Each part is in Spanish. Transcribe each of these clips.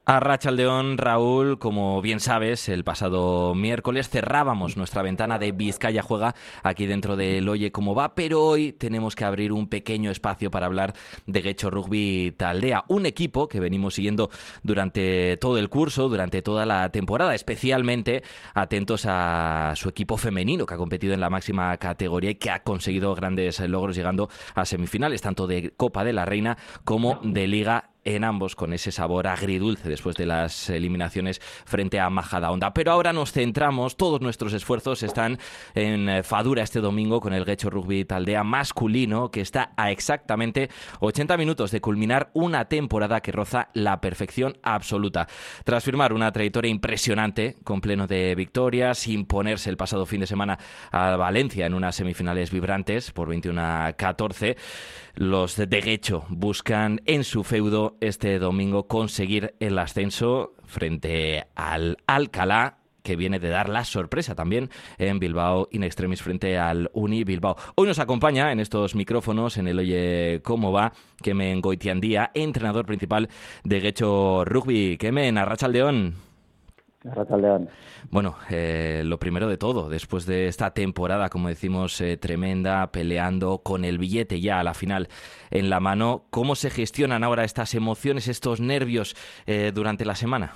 Arratsaldeon, Raúl, como bien sabes, el pasado miércoles cerrábamos nuestra ventana de Vizcaya Juega aquí dentro del Oye Cómo Va, pero hoy tenemos que abrir un pequeño espacio para hablar de Getxo Rugby Taldea, un equipo que venimos siguiendo durante todo el curso, durante toda la temporada, especialmente atentos a su equipo femenino que ha competido en la máxima categoría y que ha conseguido grandes logros llegando a semifinales, tanto de Copa de la Reina como de Liga, en ambos con ese sabor agridulce después de las eliminaciones frente a Majadahonda. Pero ahora nos centramos, todos nuestros esfuerzos están en Fadura este domingo con el Getxo Rugby Taldea masculino, que está a exactamente 80 minutos de culminar una temporada que roza la perfección absoluta. Tras firmar una trayectoria impresionante, con pleno de victorias, imponerse el pasado fin de semana a Valencia en unas semifinales vibrantes por 21-14, los de Getxo buscan en su feudo este domingo conseguir el ascenso frente al Alcalá, que viene de dar la sorpresa también en Bilbao in extremis frente al Uni Bilbao. Hoy nos acompaña en estos micrófonos, en el Oye Cómo Va, Kemen Goitiandía, entrenador principal de Getxo Rugby. Kemen, arratsaldeon. Arratsaldeon. Bueno, lo primero de todo, después de esta temporada, como decimos, tremenda, peleando con el billete ya a la final en la mano, ¿cómo se gestionan ahora estas emociones, estos nervios durante la semana?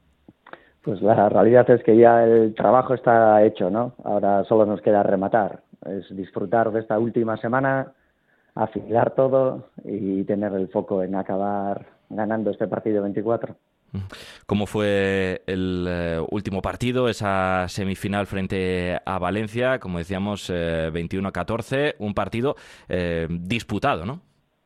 Pues la realidad es que ya el trabajo está hecho, ¿no? Ahora solo nos queda rematar, es disfrutar de esta última semana, afilar todo y tener el foco en acabar ganando este partido 24. ¿Cómo fue el último partido, esa semifinal frente a Valencia? Como decíamos, 21-14, un partido disputado, ¿no?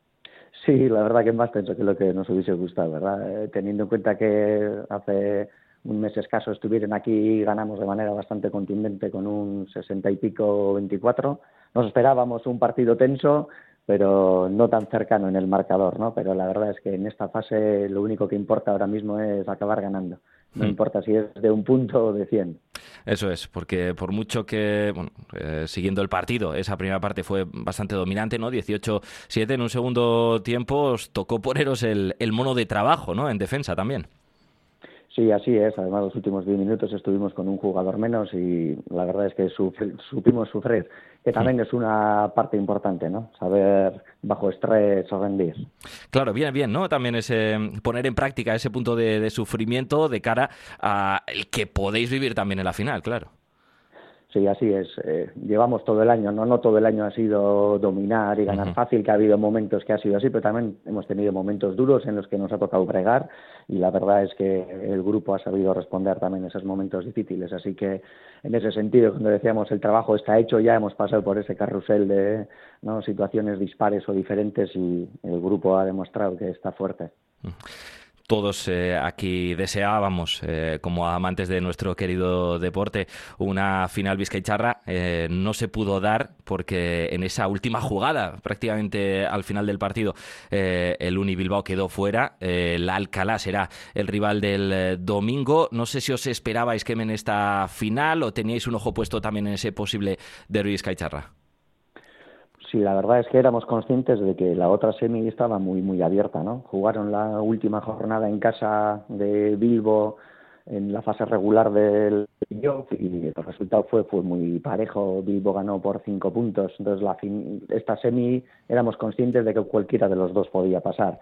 Sí, la verdad que más tenso que lo que nos hubiese gustado, ¿verdad? Teniendo en cuenta que hace un mes escaso estuvieron aquí y ganamos de manera bastante contundente con un 60 y pico 24. Nos esperábamos un partido tenso, pero no tan cercano en el marcador, ¿no? Pero la verdad es que en esta fase lo único que importa ahora mismo es acabar ganando. No importa si es de un punto o de 100. Eso es, porque por mucho que, siguiendo el partido, esa primera parte fue bastante dominante, ¿no? 18-7, en un segundo tiempo os tocó poneros el mono de trabajo, ¿no? En defensa también. Sí, así es. Además, los últimos 10 minutos estuvimos con un jugador menos y la verdad es que supimos sufrir, que también es una parte importante, ¿no? Saber bajo estrés o rendir. Claro, bien, ¿no? También ese poner en práctica ese punto de sufrimiento de cara a el que podéis vivir también en la final, claro. Sí, así es. Llevamos todo el año, no todo el año ha sido dominar y ganar fácil, que ha habido momentos que ha sido así, pero también hemos tenido momentos duros en los que nos ha tocado bregar y la verdad es que el grupo ha sabido responder también a esos momentos difíciles. Así que en ese sentido, cuando decíamos el trabajo está hecho, ya hemos pasado por ese carrusel de, ¿no?, situaciones dispares o diferentes y el grupo ha demostrado que está fuerte. Todos aquí deseábamos, como amantes de nuestro querido deporte, una final vizcaicharra. No se pudo dar porque en esa última jugada, prácticamente al final del partido, el Uni Bilbao quedó fuera. El Alcalá será el rival del domingo. No sé si os esperabais que en esta final o teníais un ojo puesto también en ese posible derbi vizcaicharra. Sí, la verdad es que éramos conscientes de que la otra semi estaba muy abierta, ¿no? Jugaron la última jornada en casa de Bilbo en la fase regular del playoff y el resultado fue muy parejo. Bilbo ganó por 5 puntos. Entonces, esta semi éramos conscientes de que cualquiera de los dos podía pasar.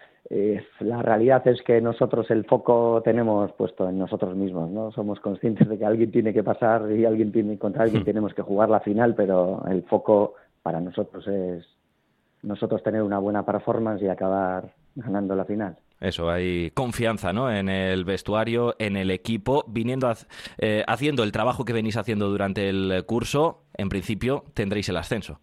La realidad es que nosotros el foco tenemos puesto en nosotros mismos, ¿no? Somos conscientes de que alguien tiene que pasar y contra alguien tenemos que jugar la final, pero el foco para nosotros es tener una buena performance y acabar ganando la final. Eso, hay confianza, ¿no?, en el vestuario, en el equipo, haciendo el trabajo que venís haciendo durante el curso. En principio tendréis el ascenso.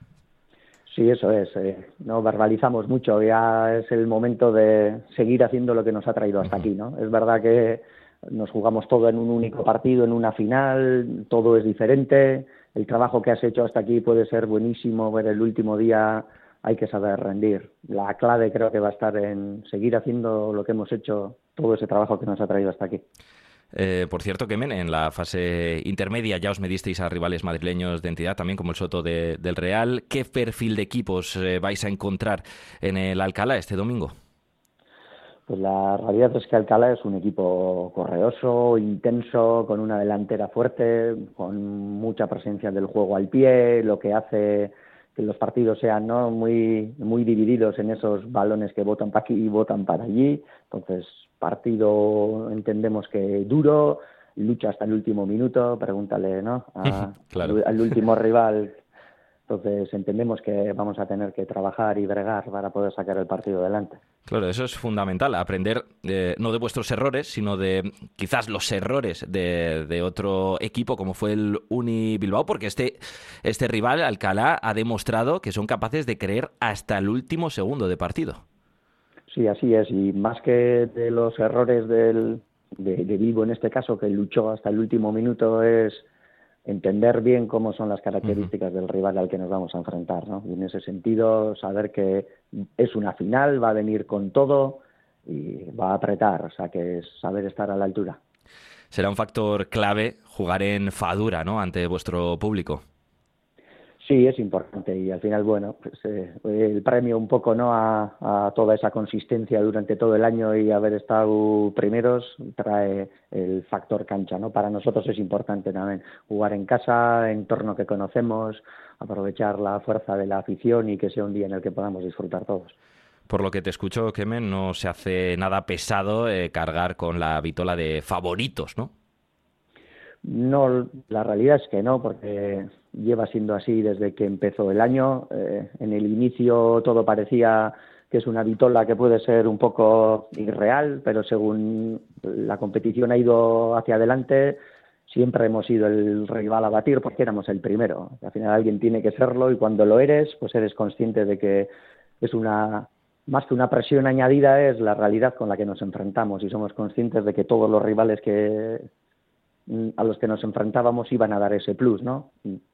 Sí, eso es. No verbalizamos mucho, ya es el momento de seguir haciendo lo que nos ha traído hasta aquí, ¿no? Es verdad que nos jugamos todo en un único partido, en una final, todo es diferente. El trabajo que has hecho hasta aquí puede ser buenísimo, pero el último día hay que saber rendir. La clave creo que va a estar en seguir haciendo lo que hemos hecho, todo ese trabajo que nos ha traído hasta aquí. Por cierto, Kemen, en la fase intermedia ya os medisteis a rivales madrileños de entidad, también como el Soto del Real. ¿Qué perfil de equipos vais a encontrar en el Alcalá este domingo? Pues la realidad es que Alcalá es un equipo correoso, intenso, con una delantera fuerte, con mucha presencia del juego al pie, lo que hace que los partidos sean, ¿no?, muy divididos en esos balones que botan para aquí y botan para allí. Entonces, partido entendemos que duro, lucha hasta el último minuto, pregúntale, ¿no?, Claro. al último rival. Entonces entendemos que vamos a tener que trabajar y bregar para poder sacar el partido adelante. Claro, eso es fundamental, aprender no de vuestros errores, sino de quizás los errores de otro equipo como fue el Uni Bilbao, porque este rival, Alcalá, ha demostrado que son capaces de creer hasta el último segundo de partido. Sí, así es, y más que de los errores de Bilbo en este caso, que luchó hasta el último minuto, es entender bien cómo son las características del rival al que nos vamos a enfrentar, ¿no? Y en ese sentido, saber que es una final, va a venir con todo y va a apretar, o sea que es saber estar a la altura. Será un factor clave jugar en Fadura, ¿no?, ante vuestro público. Sí, es importante y al final, bueno, pues, el premio un poco, ¿no?, a toda esa consistencia durante todo el año y haber estado primeros trae el factor cancha, ¿no? Para nosotros es importante también jugar en casa, entorno que conocemos, aprovechar la fuerza de la afición y que sea un día en el que podamos disfrutar todos. Por lo que te escucho, Kemen, no se hace nada pesado cargar con la vitola de favoritos, ¿no? No, la realidad es que no, porque lleva siendo así desde que empezó el año. En el inicio todo parecía que es una vitola que puede ser un poco irreal, pero según la competición ha ido hacia adelante, siempre hemos sido el rival a batir porque éramos el primero. Al final alguien tiene que serlo y cuando lo eres, pues eres consciente de que es más que una presión añadida, es la realidad con la que nos enfrentamos y somos conscientes de que todos los rivales a los que nos enfrentábamos iban a dar ese plus, ¿no?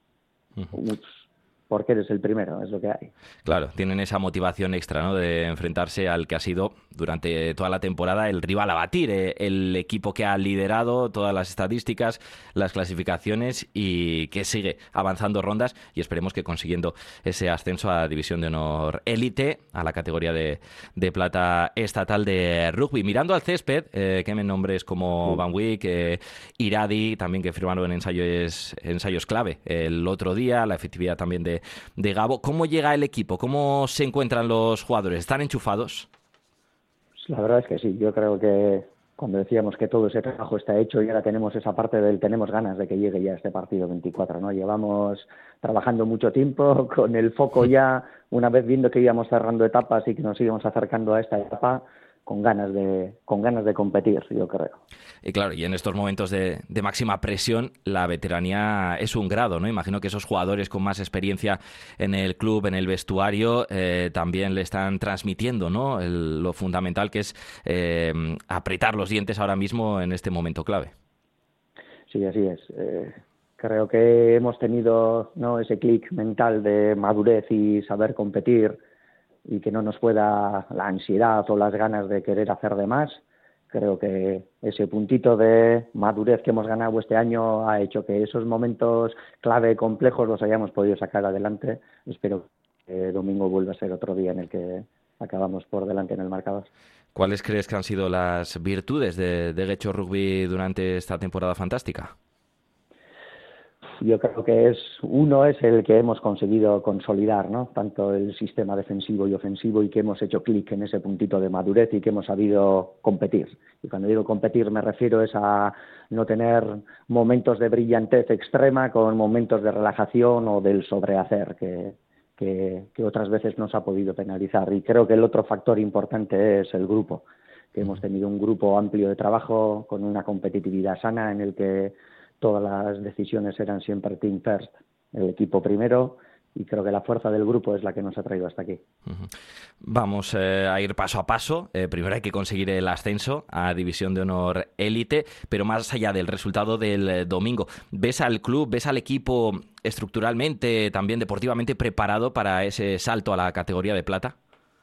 Porque eres el primero, es lo que hay. Claro, tienen esa motivación extra, ¿no?, de enfrentarse al que ha sido durante toda la temporada el rival a batir, el equipo que ha liderado todas las estadísticas, las clasificaciones y que sigue avanzando rondas y esperemos que consiguiendo ese ascenso a División de Honor Élite, a la categoría de plata estatal de rugby. Mirando al césped, que me nombres como Van Wyk, Iradi, también que firmaron ensayos clave el otro día, la efectividad también de Gabo. ¿Cómo llega el equipo? ¿Cómo se encuentran los jugadores? ¿Están enchufados? La verdad es que sí. Yo creo que cuando decíamos que todo ese trabajo está hecho y ahora tenemos esa parte tenemos ganas de que llegue ya este partido 24, ¿no? Llevamos trabajando mucho tiempo con el foco ya, una vez viendo que íbamos cerrando etapas y que nos íbamos acercando a esta etapa, con ganas de competir, yo creo. Y claro, y en estos momentos de máxima presión, la veteranía es un grado, ¿no? Imagino que esos jugadores con más experiencia en el club, en el vestuario, también le están transmitiendo, ¿no?, lo fundamental que es apretar los dientes ahora mismo en este momento clave. Sí, así es. Creo que hemos tenido, ¿no?, ese clic mental de madurez y saber competir y que no nos pueda la ansiedad o las ganas de querer hacer de más. Creo que ese puntito de madurez que hemos ganado este año ha hecho que esos momentos clave, complejos, los hayamos podido sacar adelante. Espero que domingo vuelva a ser otro día en el que acabamos por delante en el marcador. ¿Cuáles crees que han sido las virtudes de Getxo Rugby durante esta temporada fantástica? Yo creo que uno es el que hemos conseguido consolidar, ¿no?, tanto el sistema defensivo y ofensivo, y que hemos hecho clic en ese puntito de madurez y que hemos sabido competir. Y cuando digo competir me refiero a no tener momentos de brillantez extrema con momentos de relajación o del sobrehacer que otras veces nos ha podido penalizar. Y creo que el otro factor importante es el grupo, que hemos tenido un grupo amplio de trabajo con una competitividad sana en el que todas las decisiones eran siempre team first, el equipo primero, y creo que la fuerza del grupo es la que nos ha traído hasta aquí. Vamos a ir paso a paso. Primero hay que conseguir el ascenso a División de Honor Élite, pero más allá del resultado del domingo, ¿ves al club, ves al equipo estructuralmente, también deportivamente preparado para ese salto a la categoría de plata?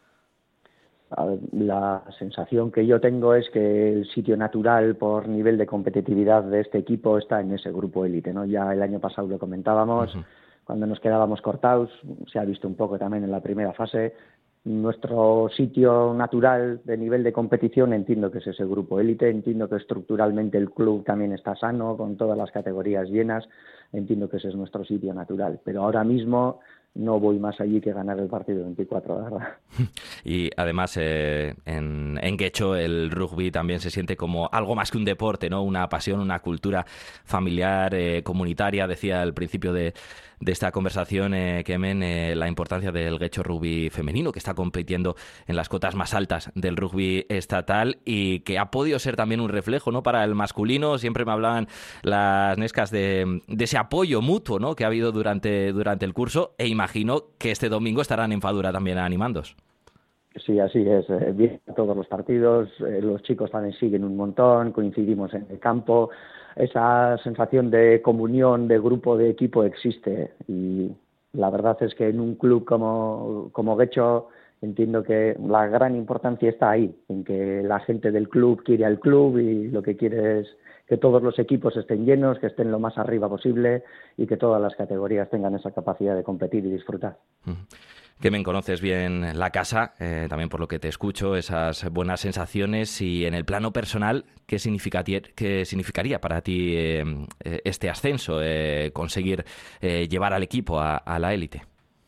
La sensación que yo tengo es que el sitio natural por nivel de competitividad de este equipo está en ese grupo élite, ¿no? Ya el año pasado lo comentábamos, cuando nos quedábamos cortados, se ha visto un poco también en la primera fase. nuestro sitio natural de nivel de competición entiendo que es ese grupo élite, entiendo que estructuralmente el club también está sano, con todas las categorías llenas, entiendo que ese es nuestro sitio natural, pero ahora mismo no voy más allí que ganar el partido 24, la verdad. Y además en Guecho el rugby también se siente como algo más que un deporte, ¿no? Una pasión, una cultura familiar, comunitaria. Decía al principio de esta conversación, Kemen, la importancia del Guecho Rugby femenino, que está compitiendo en las cotas más altas del rugby estatal y que ha podido ser también un reflejo, ¿no? Para el masculino. Siempre me hablaban las nescas de ese apoyo mutuo, ¿no? Que ha habido durante el curso, e imagino que este domingo estarán en Fadura también animándos. Sí, así es. Vienen todos los partidos, los chicos también siguen un montón, coincidimos en el campo. Esa sensación de comunión, de grupo, de equipo existe. Y la verdad es que en un club como Guecho entiendo que la gran importancia está ahí, en que la gente del club quiere al club y lo que quiere es que todos los equipos estén llenos, que estén lo más arriba posible y que todas las categorías tengan esa capacidad de competir y disfrutar. Kemen, conoces bien la casa, también por lo que te escucho, esas buenas sensaciones, y en el plano personal, ¿qué significaría para ti este ascenso, conseguir llevar al equipo a la élite?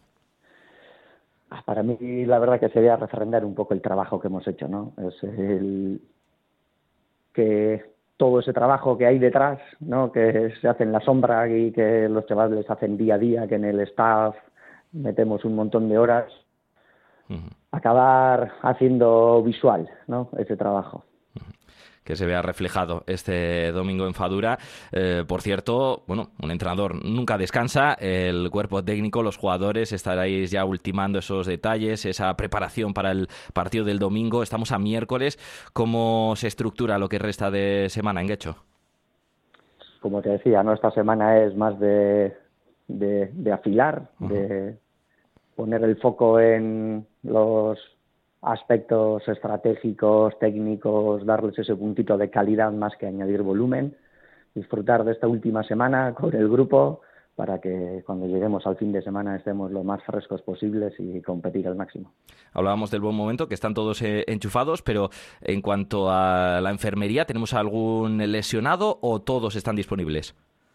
Para mí, la verdad que sería refrendar un poco el trabajo que hemos hecho, ¿no? Es que todo ese trabajo que hay detrás, ¿no? Que se hace en la sombra y que los chavales hacen día a día, que en el staff metemos un montón de horas, acabar haciendo visual, ¿no? Ese trabajo. Que se vea reflejado este domingo en Fadura. Por cierto, bueno, un entrenador nunca descansa, el cuerpo técnico, los jugadores, estaréis ya ultimando esos detalles, esa preparación para el partido del domingo. Estamos a miércoles. ¿Cómo se estructura lo que resta de semana en Guecho? Como te decía, ¿no? Esta semana es más de afilar, de poner el foco en los aspectos estratégicos, técnicos, darles ese puntito de calidad más que añadir volumen, disfrutar de esta última semana con el grupo para que cuando lleguemos al fin de semana estemos lo más frescos posibles y competir al máximo. Hablábamos del buen momento, que están todos enchufados, pero en cuanto a la enfermería, ¿tenemos algún lesionado o todos están disponibles?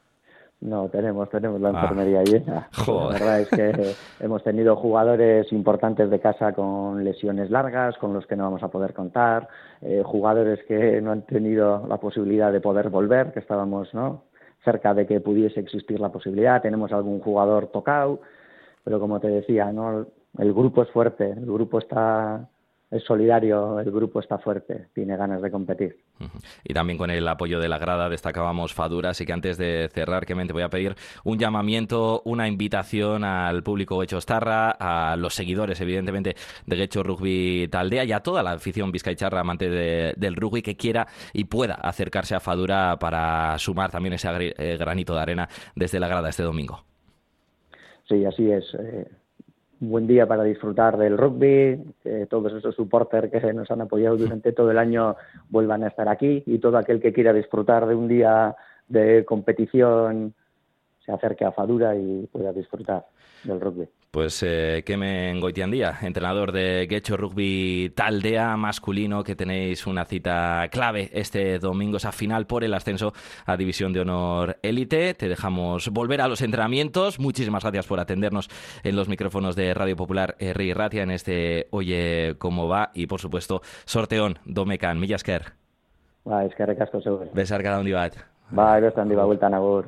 No, tenemos la enfermería llena. La verdad es que hemos tenido jugadores importantes de casa con lesiones largas, con los que no vamos a poder contar, jugadores que no han tenido la posibilidad de poder volver, que estábamos, ¿no?, cerca de que pudiese existir la posibilidad. Tenemos algún jugador tocado, pero como te decía, ¿no?, el grupo es fuerte, el grupo es solidario, el grupo está fuerte, tiene ganas de competir. Y también con el apoyo de la grada destacábamos Fadura, así que antes de cerrar, Kemen, te voy a pedir un llamamiento, una invitación al público guechostarra, a los seguidores, evidentemente, de Guecho Rugby Taldea y a toda la afición vizcaicharra amante del rugby que quiera y pueda acercarse a Fadura para sumar también ese granito de arena desde la grada este domingo. Sí, así es. Un buen día para disfrutar del rugby, que todos esos supporters que nos han apoyado durante todo el año vuelvan a estar aquí y todo aquel que quiera disfrutar de un día de competición se acerque a Fadura y pueda disfrutar del rugby. Pues Kemen Goitiandía, entrenador de Guecho Rugby Taldea masculino, que tenéis una cita clave este domingo, esa final por el ascenso a División de Honor Élite. Te dejamos volver a los entrenamientos. Muchísimas gracias por atendernos en los micrófonos de Radio Popular Herri Ratia en este Oye Cómo Va. Y, por supuesto, sorteón domekan. Mila esker. Eskerrik asko zeu. Besarkada handi bat. Bai, beste handi bat, bueltan agur.